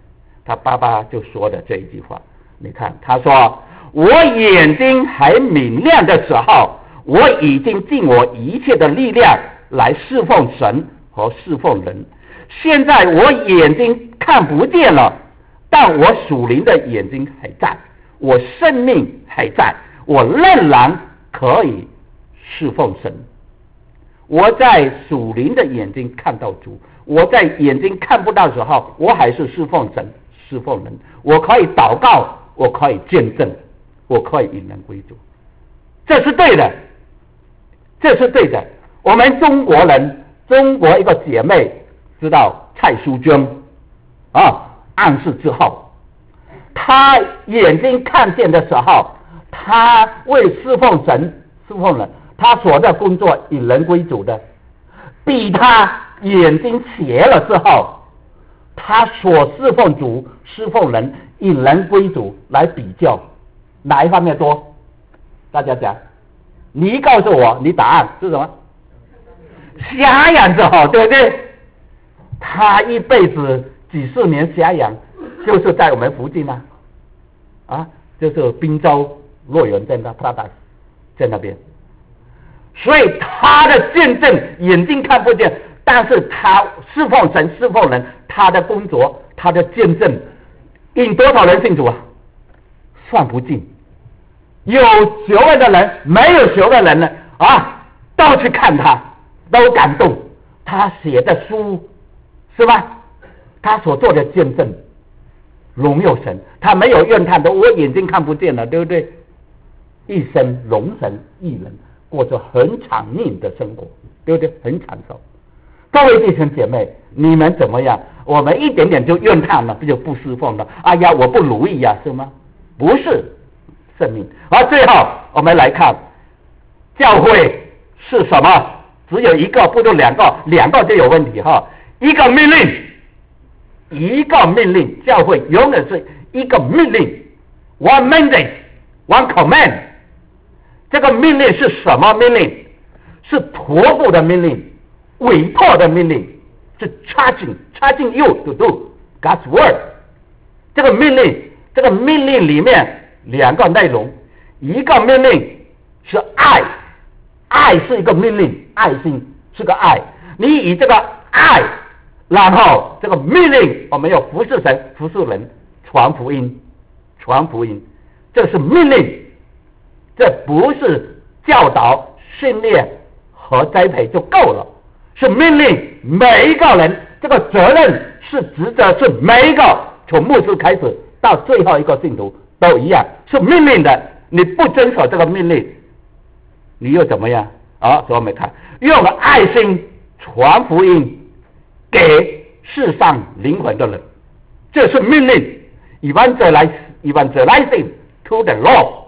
S1: 他爸爸就说的这一句话。你看，他说：“我眼睛还明亮的时候，我已经尽我一切的力量来侍奉神和侍奉人。现在我眼睛看不见了，但我属灵的眼睛还在，我生命还在，我仍然可以侍奉神。我在属灵的眼睛看到主，我在眼睛看不到的时候，我还是侍奉神侍奉人。我可以祷告，我可以见证，我可以引人归主，这是对的，这是对的。我们中国人，中国一个姐妹知道蔡淑娟暗示之后，她眼睛看见的时候，她为侍奉神侍奉人，她所在工作引人归主的，比她眼睛斜了之后，他所侍奉主侍奉人引人归主来比较，哪一方面多？大家讲，你告诉我，你答案是什么？瞎养之后，对不对？他一辈子几十年瞎养，就是在我们附近就是滨州乐园在那Pradas在那边，所以他的见证眼睛看不见，但是他侍奉神侍奉人，他的工作他的见证引多少人信主啊？算不尽。有学问的人没有学问的人呢都去看他，都感动。他写的书是吧？他所做的见证荣耀神，他没有怨叹的，我眼睛看不见了，对不对？一生荣神益人，过着很长命的生活，对不对？很长寿。各位弟兄姐妹，你们怎么样？我们一点点就怨叹了，就不侍奉了。哎呀，我不如意呀，是吗？不是，生命。而最后我们来看教会是什么？只有一个，不就两个？两个就有问题一个命令，一个命令。教会永远是一个命令 ，one mandate, one command。这个命令是什么命令？是托付的命令。委托的命令，是 charging you to do God's word。 这个命令里面两个内容，一个命令是爱，爱是一个命令，爱心是个爱，你以这个爱，然后这个命令我们要服侍神服侍人，传福音，这是命令，这不是教导训练和栽培就够了，是命令每一个人，这个责任是职责是每一个，从牧师开始到最后一个信徒都一样，是命令的。你不遵守这个命令，你又怎么样所以我们看，用爱心传福音给世上灵魂的人，这是命令。Evangelizing to the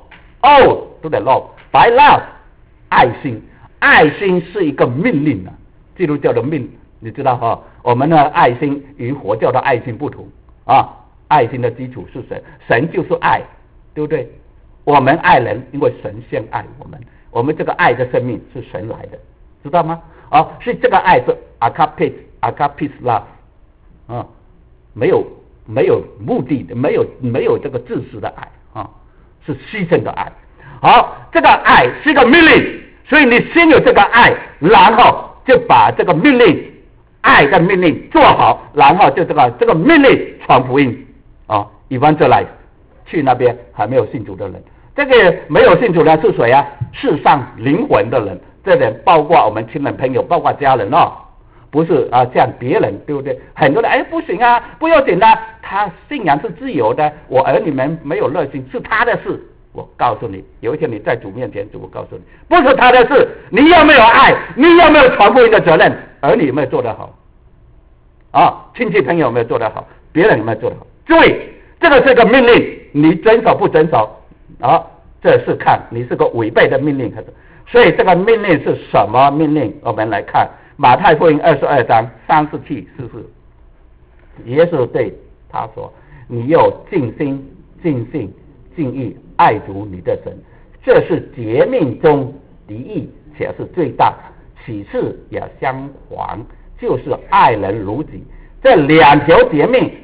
S1: to the Lord by love， 爱心是一个命令基督教的命，你知道我们的爱心与佛教的爱心不同爱心的基础是神就是爱，对不对？我们爱人，因为神先爱我们，我们这个爱的生命是神来的，知道吗？所以这个爱是 agape love 没有目的的，没有这个自私的爱是牺牲的爱。好，这个爱是一个命令，所以你先有这个爱，然后就把这个命令，爱的命令做好，然后就这个命令传福音evangelize 去那边还没有信主的人，这个没有信主的是谁世上灵魂的人，这人包括我们亲人朋友，包括家人不是像别人，对不对？很多人不行不要紧他信仰是自由的，我儿女们没有热心是他的事。我告诉你，有一天你在主面前，主告诉你，不是他的事。你有没有爱？你有没有传福音的责任？儿女有没有做得好？亲戚朋友有没有做得好？别人有没有做得好？注意，这个是个命令，你遵守不遵守这是看你是个违背的命令还是。所以这个命令是什么命令？我们来看马太福音22章37、44，耶稣对他说：“你要尽心、尽性、尽意爱主你的神，这是诫命中第一，且是最大，其次也相仿，就是爱人如己。这两条诫命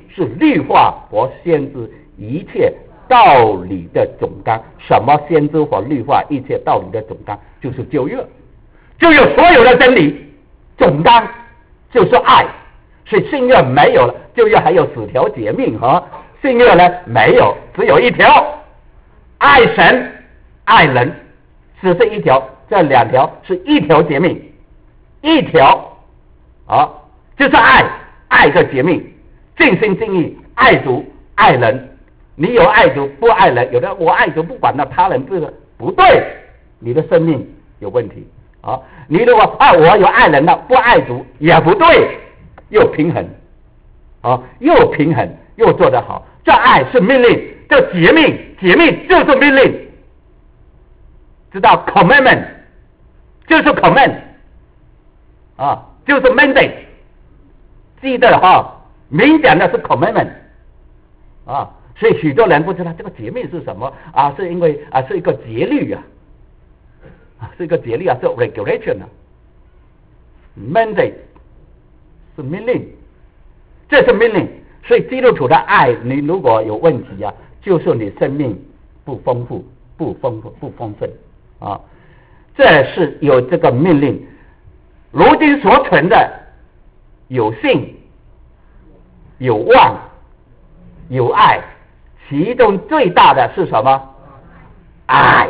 S1: 是律法和先知一切道理的总纲。什么先知和律法一切道理的总纲？就是旧约，就有所有的真理总纲就是爱。所以新约没有了，旧约还有10条诫命和新约呢没有，只有1条，爱神爱人，只是1条，这2条是1条诫命，1条就是爱的诫命，尽心尽意爱主爱人。你有爱主不爱人，有的我爱主不管那他人，不对，你的生命有问题你如果我有爱人了不爱主也不对，又平衡又平衡又做得好。这爱是命令，这诫命就是命令，知道 commandment 就是 command 就是 mandate， 记得明讲的是 commandment 所以许多人不知道这个诫命是什么是因为是一个节律是一个节律是 regulation mandate 是命令，这是命令。所以基督徒的爱，你如果有问题就是你生命不丰富不丰盛这是有这个命令。如今所存的有信有望有爱，其中最大的是什么？爱，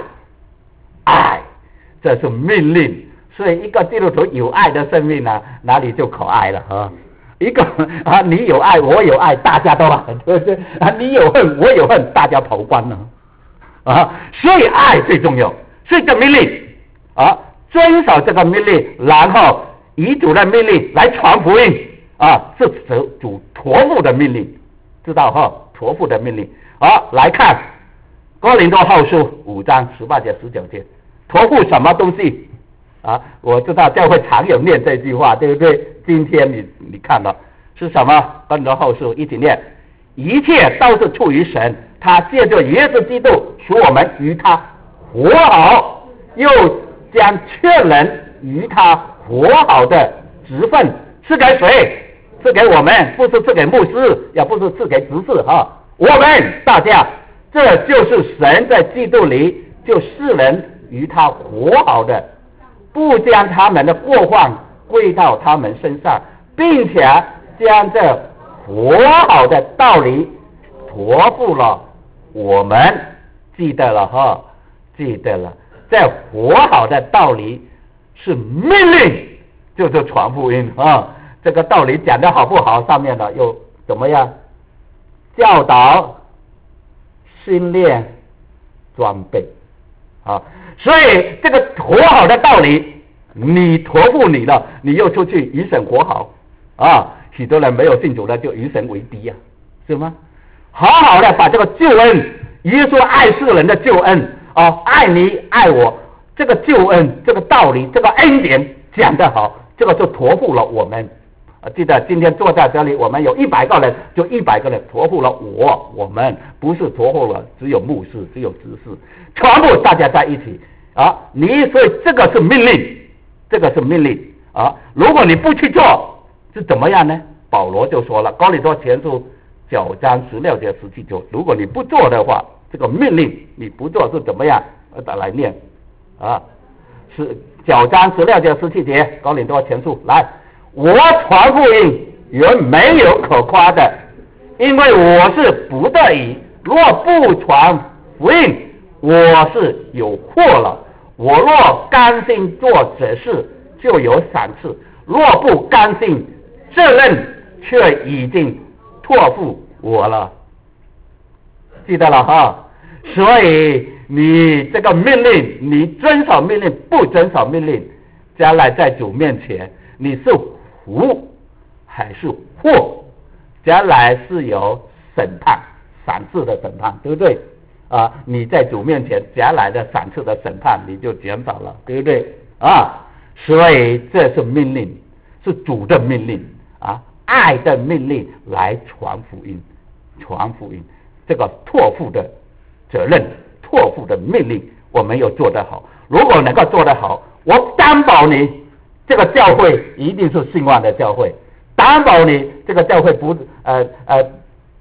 S1: 这是命令。所以一个基督徒有爱的生命哪里就可爱了一个你有爱我有爱，大家都对不对你有恨我有恨，大家跑光了所以爱最重要，是一个命令遵守这个命令，然后以主的命令来传福音是主托付的命令，知道托付的命令来看哥林多后书5章18节19节，托付什么东西我知道教会常有念这句话，对不对？今天你看了是什么？哥林多后书一起念，一切都是出于神，他借着耶稣基督使我们与他和好，又将确人与他和好的职分赐给谁？赐给我们，不是赐给牧师，也不是赐给执事我们大家，这就是神在基督里就世人与他和好的，不将他们的过犯归到他们身上，并且将这和好的道理托付了我们。记得了记得了，这和好的道理是命令，就是传福音这个道理讲得好不好，上面的又怎么样？教导、训练、装备所以这个和好的道理你托付你了，你又出去与神和好许多人没有信主的就与神为敌是吗？好好的把这个救恩，耶稣爱世人的救恩爱你爱我，这个救恩这个道理这个恩典讲得好，这个就托付了我们记得今天坐在这里我们有100个人，就100个人托付了我们不是托付了只有牧师只有执事，全部大家在一起所以这个是命令，这个是命令如果你不去做是怎么样呢？保罗就说了，哥林多前书9章16节17节，如果你不做的话，这个命令你不做是怎么样来念是9章16节17节，哥林多前书来，我传福音原没有可夸的，因为我是不得已，若不传福音我是有祸了。我若甘心做这事就有赏赐，若不甘心，这任却已经托付我了。记得了所以你这个命令，你遵守命令不遵守命令，将来在主面前你是福还是祸？将来是有审判赏赐的审判，对不对你在主面前将来的赏赐的审判你就减少了，对不对所以这是命令，是主的命令爱的命令来传福音，传福音这个托付的责任，托付的命令我们有做得好。如果能够做得好，我担保你这个教会一定是兴旺的教会，担保你这个教会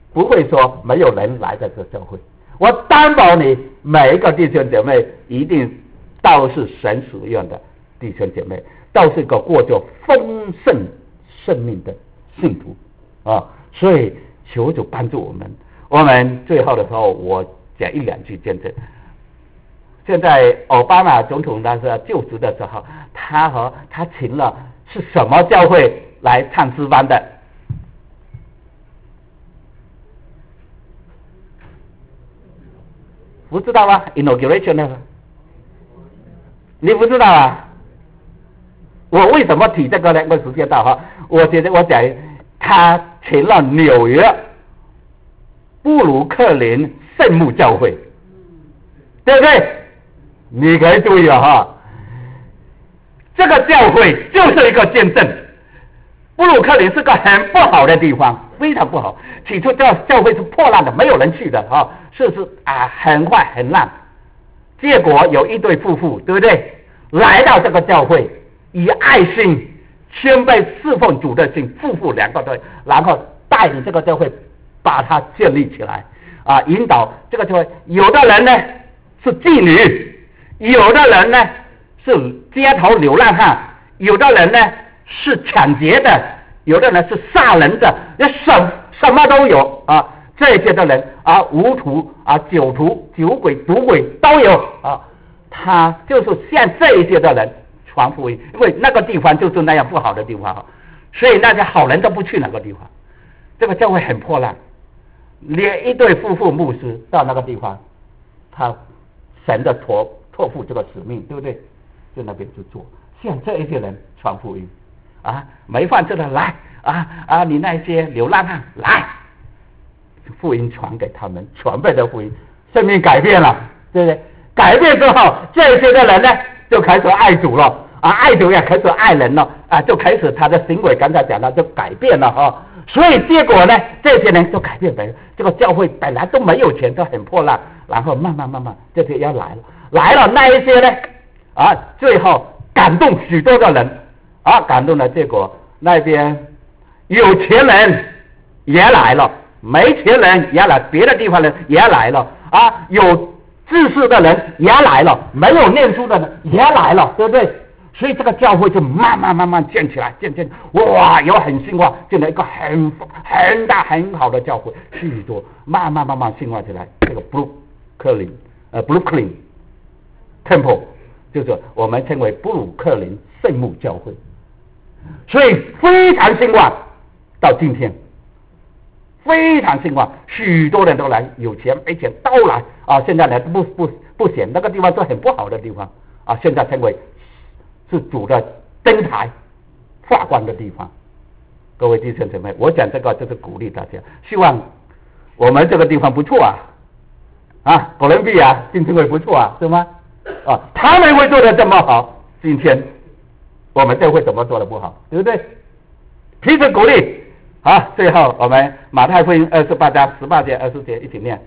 S1: 不会说没有人来这个教会。我担保你每一个弟兄姐妹一定都是神所用的弟兄姐妹，都是个过着丰盛生命的信徒啊！所以求主帮助我们。我们最后的时候，我讲一两句见证。现在奥巴马总统那时候就职的时候，他请了是什么教会来唱诗班的？不知道吗 ？Inauguration 那个，你不知道啊？我为什么提这个呢？我时间到哈，我觉得我讲他请了纽约布鲁克林圣母教会，对不对？你可以注意了哈，这个教会就是一个见证。布鲁克林是个很不好的地方，非常不好。起初这教会是破烂的，没有人去的哈，是很坏很烂。结果有一对夫妇，对不对？来到这个教会，以爱心、谦卑侍奉主的心，夫妇两个对，然后带领这个教会，把它建立起来啊，引导这个教会。有的人呢是妓女，有的人呢是街头流浪汉，有的人呢是抢劫的，有的人是杀人的，什么都有啊。这些的人啊，无徒啊，酒徒、酒鬼、赌鬼都有啊。他就是像这一些的人传福音，因为那个地方就是那样不好的地方，所以那些好人都不去那个地方。这个教会很破烂，连一对夫妇牧师到那个地方，他神的托付这个使命，对不对？就那边去做，像这一些人传福音啊，没饭吃的来啊，你那些流浪汉来，福音传给他们，全备的福音，生命改变了，对不对？改变之后，这些的人呢就开始爱主了啊，爱主也开始爱人了啊，就开始他的行为，刚才讲到就改变了啊。所以结果呢，这些人就改变了。这个教会本来都没有钱，都很破烂，然后慢慢这些要来了，那一些呢啊，最后感动许多的人啊，感动了，结果那边有钱人也来了，没钱人也来，别的地方人也来了啊，有知识的人也来了，没有念书的人也来了，对不对？所以这个教会就慢慢建起来，建，哇，有很兴旺，建了一个很大很好的教会，许多慢慢兴旺起来。这个Brooklyn Temple 就是我们称为布鲁克林圣母教会，所以非常兴旺，到今天非常兴旺，许多人都来，有钱没钱都来啊。现在呢不显那个地方是很不好的地方啊，现在称为是主的灯台发光的地方。各位弟兄姊妹，我讲这个就是鼓励大家，希望我们这个地方不错啊，哥伦比亚竞争会不错啊，是吗？啊，他们会做得这么好，今天我们这会怎么做得不好，对不对？彼此鼓励。好，最后我们马太福音28章18节20节一起念。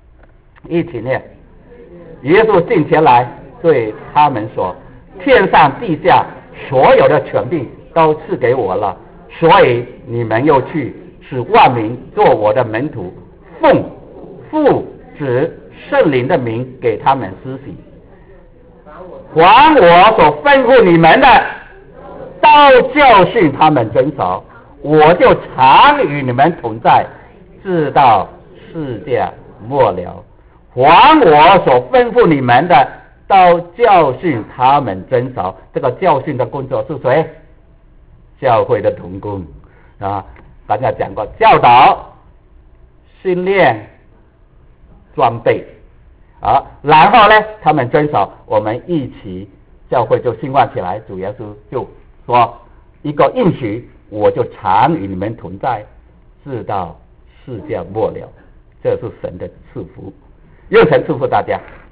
S1: 耶稣进前来对他们说，天上地下所有的权柄都赐给我了，所以你们又去使万民做我的门徒，奉父子圣灵的名给他们施洗，还我所吩咐你们的都教训他们遵守，我就常与你们同在，直到世界末了。还我所吩咐你们的都教训他们遵守。这个教训的工作是谁？教会的同工啊，大家讲过，教导、训练、装备啊，然后呢他们遵守，我们一起教会就兴旺起来。主耶稣就说一个应许，我就常与你们同在，直到世界末了。这是神的赐福，愿神祝福大家。